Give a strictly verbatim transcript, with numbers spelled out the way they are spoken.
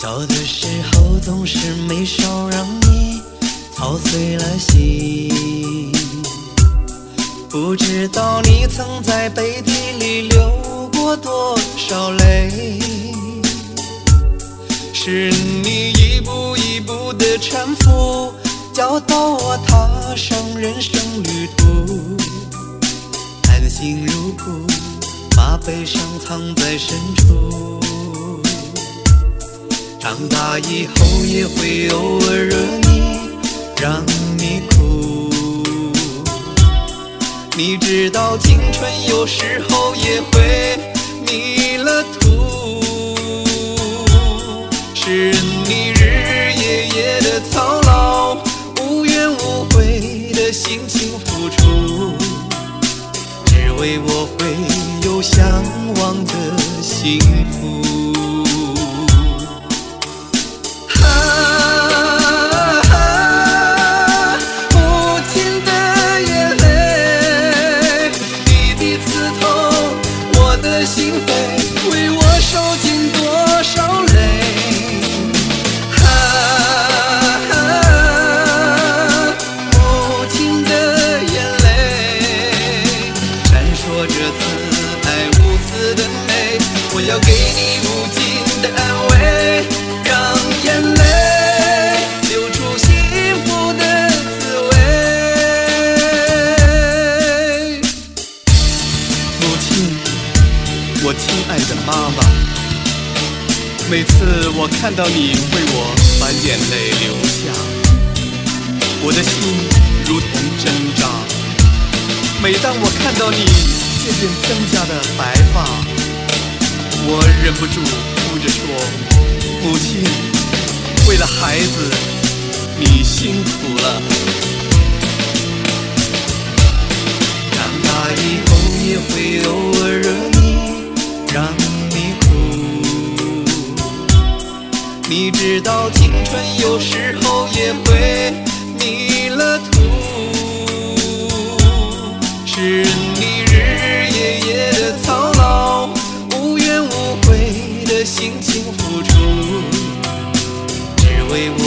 小的时候总是没少让你操碎了心，不知道你曾在背地里流过多少泪，是你一步一步的搀扶，教导我踏上人生旅途，含辛茹苦，把悲伤藏在深处。长大以后也会偶尔惹你，让你哭。你知道青春有时候也会迷了途，是你日日夜夜的操劳，无怨无悔的辛勤付出，只为我会有向往的幸福。心扉为我受尽多少累，啊啊、母亲的眼泪闪烁着慈爱无私的美，我要给你无尽的安慰，让眼泪流出幸福的滋味。母亲，我亲爱的妈妈，每次我看到你为我把眼泪流下，我的心如同针扎。每当我看到你渐渐增加的白发，我忍不住哭着说，母亲，为了孩子，你辛苦了。长大以后也会偶尔惹你，让你哭。你知道青春有时候也会迷了途，是你日日夜夜的操劳，无怨无悔的辛勤付出，只为我